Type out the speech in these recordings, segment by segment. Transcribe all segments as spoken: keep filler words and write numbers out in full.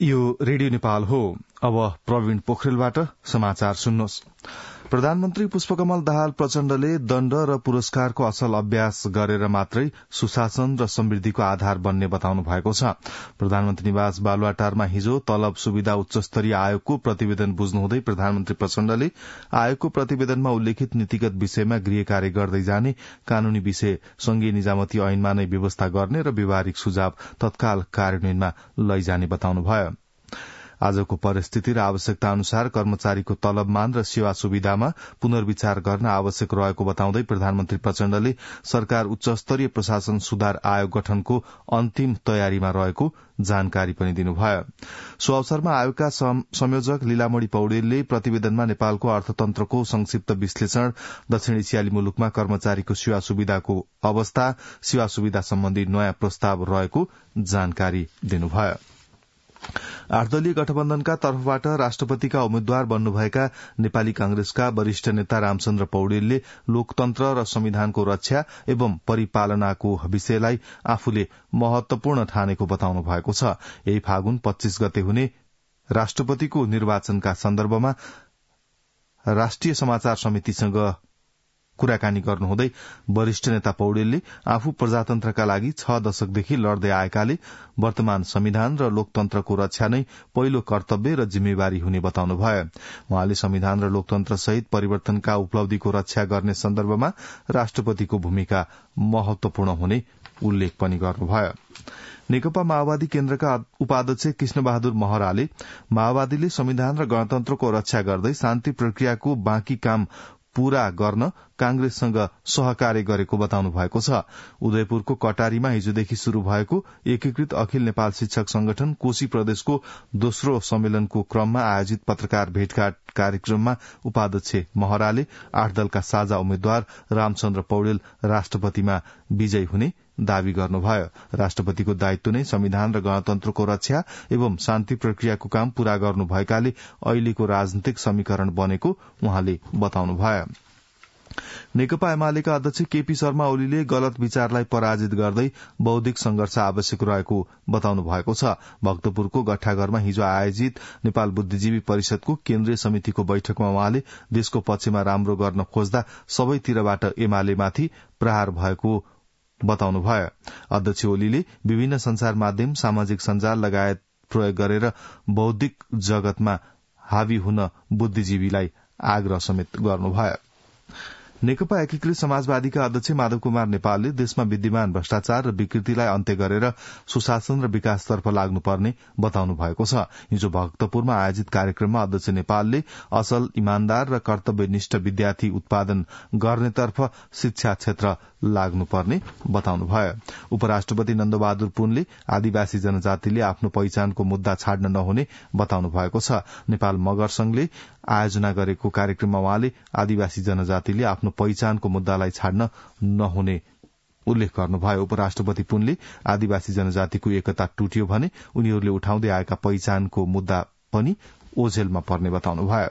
यो रेडियो नेपाल हो। अब प्रवीण पोखरेलबाट समाचार सुन्नुहोस्। प्रधानमन्त्री पुष्पकमल दाहाल प्रचण्डले दण्ड र पुरस्कारको असल अभ्यास गरेर मात्रै सुशासन र समृद्धिको आधार बन्ने बताउनु भएको छ। प्रधानमन्त्री निवास बालुवाटारमा हिजो तलब सुविधा उच्चस्तरीय आयोगको प्रतिवेदन बुझ्नुहुँदै प्रधानमन्त्री प्रचण्डले आयोगको प्रतिवेदनमा उल्लेखित नीतिगत विषयमा गृह कार्य गर्दै जाने, कानूनी विषय संघीय निजामती ऐनमा नै व्यवस्था गर्ने र व्यावहारिक सुझाव तत्काल कार्यान्वयनमा लैजाने बताउनुभयो। आजको परिस्थिति र आवश्यकता अनुसार कर्मचारीको तलबमान र सेवा सुविधामा पुनर्विचार गर्न आवश्यक रहेको बताउँदै प्रधानमन्त्री प्रचण्डले सरकार उच्च स्तरीय प्रशासन सुधार आयोग गठनको अन्तिम तयारीमा रहेको जानकारी पनि दिनुभयो। सो अवसरमा आयोगका संयोजक लीलामणि पौडेलले प्रतिवेदनमा नेपालको अर्थतन्त्रको संक्षिप्त विश्लेषण, दक्षिण एसियाली मुलुकमा कर्मचारीको सेवा सुविधाको अवस्था, सेवा सुविधा सम्बन्धी नयाँ प्रस्ताव रहेको जानकारी दिनुभयो। आठ दलीय गठबन्धनका तर्फबाट राष्ट्रपतिका उम्मेद्वार बन्नुभएका नेपाली कांग्रेसका वरिष्ठ नेता रामचन्द्र पौडेलले लोकतन्त्र र संविधानको रक्षा एवं परिपालनाको विषयलाई आफूले महत्वपूर्ण ठानेको बताउनु भएको छ। यही फागुन पच्चीस गते हुने राष्ट्रपतिको निर्वाचनका सन्दर्भमा राष्ट्रिय समाचार समितिसँग कुराकानी गर्नुहुँदै वरिष्ठ नेता पौडेलले आफू प्रजातन्त्रका लागि छ दशकदेखि लड्दै आएकाले वर्तमान संविधान र लोकतन्त्रको रक्षा नै पहिलो कर्तव्य र जिम्मेवारी हुने बताउनुभयो। उहाँले संविधान र लोकतन्त्र सहित परिवर्तनका उपलब्धिको रक्षा गर्ने सन्दर्भमा राष्ट्रपतिको भूमिका महत्वपूर्ण हुने उल्लेख पनि गर्नुभयो। नेकपा माओवादी केन्द्रका उपाध्यक्ष कृष्णबहादुर महराले माओवादीले संविधान र गणतन्त्रको रक्षा गर्दै शान्ति प्रक्रियाको बाँकी काम पूरा गर्न कांग्रेससँग सहकार्य गरेको बताउनु भएको छ। उदयपुरको कटारीमा हिजोदेखि शुरू भएको एकीकृत अखिल नेपाल शिक्षक संगठन कोशी प्रदेशको दोस्रो सम्मेलनको क्रममा आयोजित पत्रकार भेटघाट कार्यक्रममा उपाध्यक्ष महराले आठ दलका साझा उम्मेद्वार रामचन्द्र पौडेल राष्ट्रपतिमा विजयी हुने दावी गर्नुभयो। राष्ट्रपतिको दायित्व नै संविधान र गणतन्त्रको रक्षा एवं शान्ति प्रक्रियाको काम पूरा गर्नु भएकाले अहिलेको राजनीतिक समीकरण बनेको उहाँले बताउनुभयो। नेकपा एमालेका अध्यक्ष केपी शर्मा ओलीले गलत विचारलाई पराजित गर्दै बौद्धिक संघर्ष आवश्यक रहेको बताउनु भएको छ। भक्तपुरको गट्ठाघरमा हिजो आयोजित नेपाल बुद्धिजीवी परिषदको केन्द्रीय समितिको बैठकमा उहाँले देशको पक्षमा राम्रो गर्न खोज्दा सबैतिरबाट एमालेमाथि प्रहार भएको बताउनुभयो। अध्यक्ष ओलीले विभिन्न संचार माध्यम, सामाजिक सञ्जाल लगायत प्रयोग गरेर बौद्धिक जगतमा हावी हुन बुद्धिजीवीलाई आग्रह समेत गर्नुभयो। नेकपा एकीकृत समाजवादीका अध्यक्ष माधव कुमार नेपालले देशमा विद्यमान भ्रष्टाचार र विकृतिलाई अन्त्य गरेर सुशासन र विकासतर्फ लाग्नुपर्ने बताउनु भएको छ। हिजो भक्तपुरमा आयोजित कार्यक्रममा अध्यक्ष नेपालले असल, इमान्दार र कर्तव्यनिष्ठ विद्यार्थी उत्पादन गर्नेतर्फ शिक्षा क्षेत्र लाग्नुपर्ने बताउनुभयो। उपराष्ट्रपति नन्दबहादुर पुनले आदिवासी जनजातिले आफ्नो पहिचानको मुद्दा छाड्न नहुने बताउनु भएको छ। नेपाल मगर संघले आयोजना गरेको कार्यक्रममा उहाँले आदिवासी जनजातिले आफ्नो पहिचानको मुद्दालाई छाड्न नहुने उल्लेख गर्नुभयो। उपराष्ट्रपति पुनले आदिवासी जनजातिको एकता टुट्यो भने उनीहरूले उठाउँदै आएका पहिचानको मुद्दा पनि ओझेलमा पर्ने बताउनुभयो।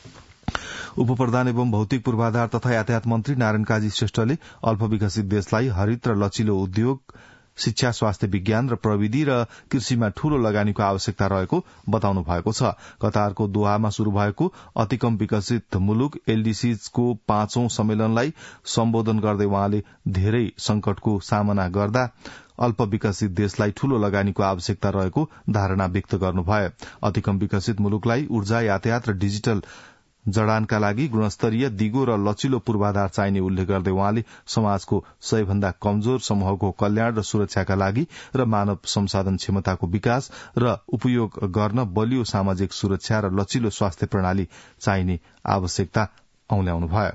उपप्रधान एवं भौतिक पूर्वाधार तथा यातायात मन्त्री नारायण काजी श्रेष्ठले अल्पविकसित देशलाई हरित र लचिलो उद्योग, शिक्षा, स्वास्थ्य विज्ञान र प्रविधि र कृषिमा ठूलो लगानीको आवश्यकता रहेको बताउनु भएको छ। कतारको दोहामा शुरू भएको अतिकम विकसित मुलुक एलडीसीको पाँचौं सम्मेलनलाई सम्बोधन गर्दै उहाँले धेरै संकटको सामना गर्दा अल्प विकसित देशलाई ठूलो लगानीको आवश्यकता रहेको धारणा व्यक्त गर्नुभयो। अतिकम विकसित मुलुकलाई ऊर्जा, यातायात र डिजिटल जडानका लागि गुणस्तरीय, दिगो र लचिलो पूर्वाधार चाहिने उल्लेख गर्दै उहाँले समाजको सबैभन्दा कमजोर समूहको कल्याण र सुरक्षाका लागि र मानव संसाधन क्षमताको विकास र उपयोग गर्न बलियो सामाजिक सुरक्षा र लचिलो स्वास्थ्य प्रणाली चाहिने आवश्यकता औल्याउनुभयो।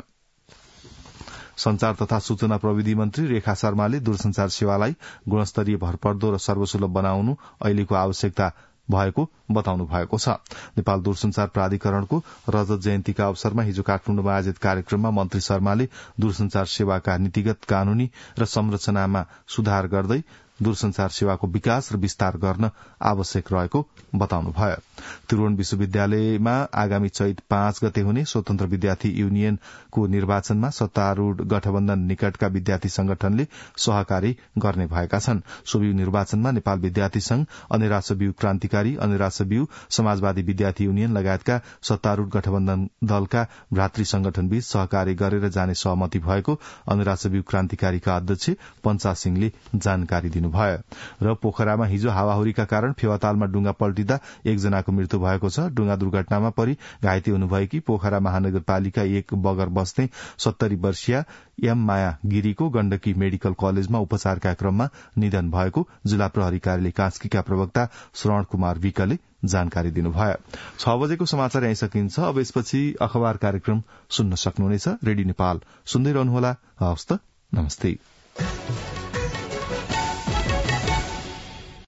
संचार तथा सूचना प्रविधि मन्त्री रेखा शर्माले दूरसंचार सेवालाई गुणस्तरीय, भरपर्दो र सर्वसुलभ बनाउनु अहिलेको आवश्यकता भएको बताउनु भएको छ। नेपाल दूरसंचार प्राधिकरणको रजत जयन्तीका अवसरमा हिजो काठमाडौँमा आयोजित कार्यक्रममा मन्त्री शर्माले दूरसंचार सेवाका नीतिगत, कानूनी र संरचनामा सुधार गर्दै दूरसंचार सेवाको विकास र विस्तार गर्न आवश्यक रहेको बताउनुभयो। त्रिभुवन विश्वविद्यालयमा आगामी चैत पाँच गते हुने स्वतन्त्र विद्यार्थी युनियनको निर्वाचनमा सत्तारूढ़ गठबन्धन निकटका विद्यार्थी संगठनले सहकारी गर्ने भएका छन्। सोभियु निर्वाचनमा नेपाल विद्यार्थी संघ, अनेरा सोभियु क्रान्तिकारी, अनेरा सोभियु समाजवादी विद्यार्थी युनियन लगायतका सत्तारूढ़ गठबन्धन दलका भ्रातृ संगठनबीच सहकारी गरेर जाने सहमति भएको अनेरा सोभियु क्रान्तिकारीका अध्यक्ष पञ्चा सिंहले जानकारी दिनुभयो। र पोखरामा हिजो हावाहुरीका कारण फेवातालमा डुंगा पल्टिँदा एकजनाको मृत्यु भएको छ। डुंगा दुर्घटनामा परि घाइते हुनुभएकी पोखरा महानगरपालिका एक बगर बस्ने सत्तरी वर्षीय एम माया गिरीको गण्डकी मेडिकल कलेजमा उपचारका क्रममा निधन भएको जिल्ला प्रहरी कार्यालय कास्कीका प्रवक्ता श्रवण कुमार विकले जानकारी दिनुभयो। छ बजेको समाचार यही सकिन्छ। अब यसपछि अखबार कार्यक्रम सुन्न सक्नुहुनेछ। रेडियो नेपाल सुन्दै रहनुहोला। हवस् त, नमस्ते।